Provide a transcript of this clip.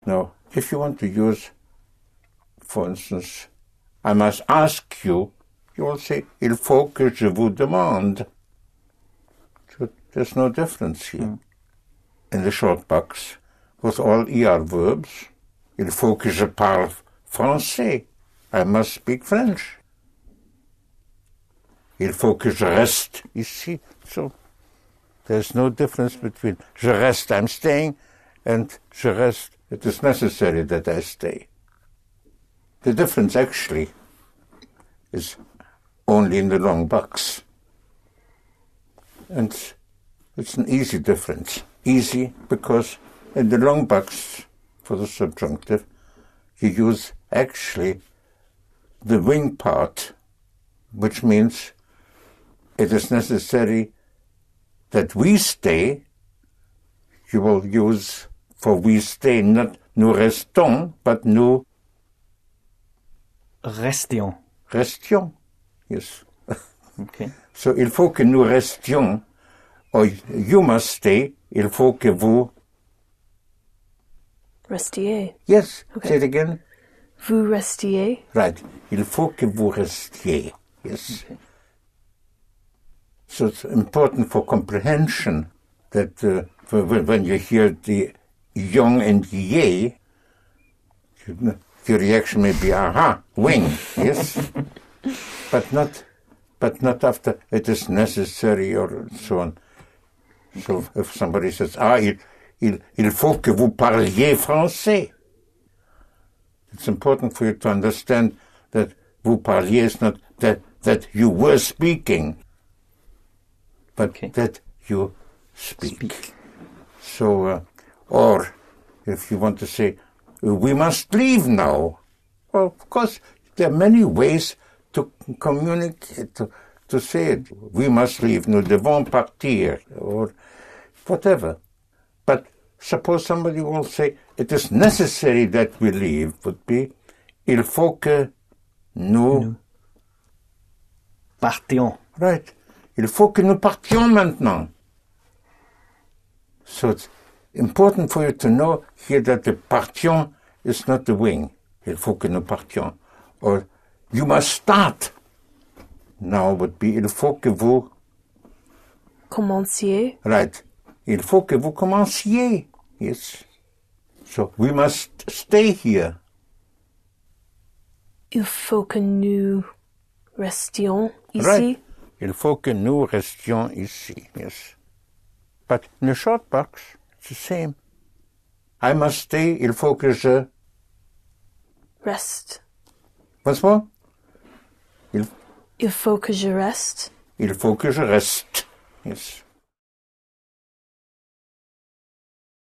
Now, if you want to use, for instance, I must ask you, you will say, il faut que je vous demande. So there's no difference here. In the short box, with all ER verbs, il faut que je parle français. I must speak French. Il faut que je reste ici. So there's no difference between je reste, I'm staying, and je reste, it is necessary that I stay. The difference actually is only in the long box. And it's an easy difference. Easy because in the long box for the subjunctive, you use actually the wing part, which means it is necessary that we stay. You will use for we stay not nous restons, but nous restions. Restions, yes. Okay. So il faut que nous restions, or you must stay, il faut que vous restiez. Yes, okay. Say it again. Vous restiez. Right. Il faut que vous restiez. Yes. Okay. So it's important for comprehension that when you hear the young and ye, your reaction may be, aha, wing, yes, but not after it is necessary or so on. So if somebody says, il faut que vous parliez français, it's important for you to understand that vous parliez is not that you were speaking, but okay. That you speak. So, or if you want to say, we must leave now. Well, of course, there are many ways to communicate, to say it. We must leave, nous devons partir, or whatever. But suppose somebody will say, it is necessary that we leave, would be, il faut que nous partions. Right. Il faut que nous partions maintenant. So it's important for you to know here that the partions is not the wing. Il faut que nous partions. Or you must start. Now would be il faut que vous commenciez. Right. Il faut que vous commenciez. Yes. So we must stay here. Il faut que nous restions ici. Right. Il faut que nous restions ici. Yes. But in the short box, it's the same. I must stay. Il faut que je reste. Once more. Il faut que je reste. Il faut que je reste. Yes.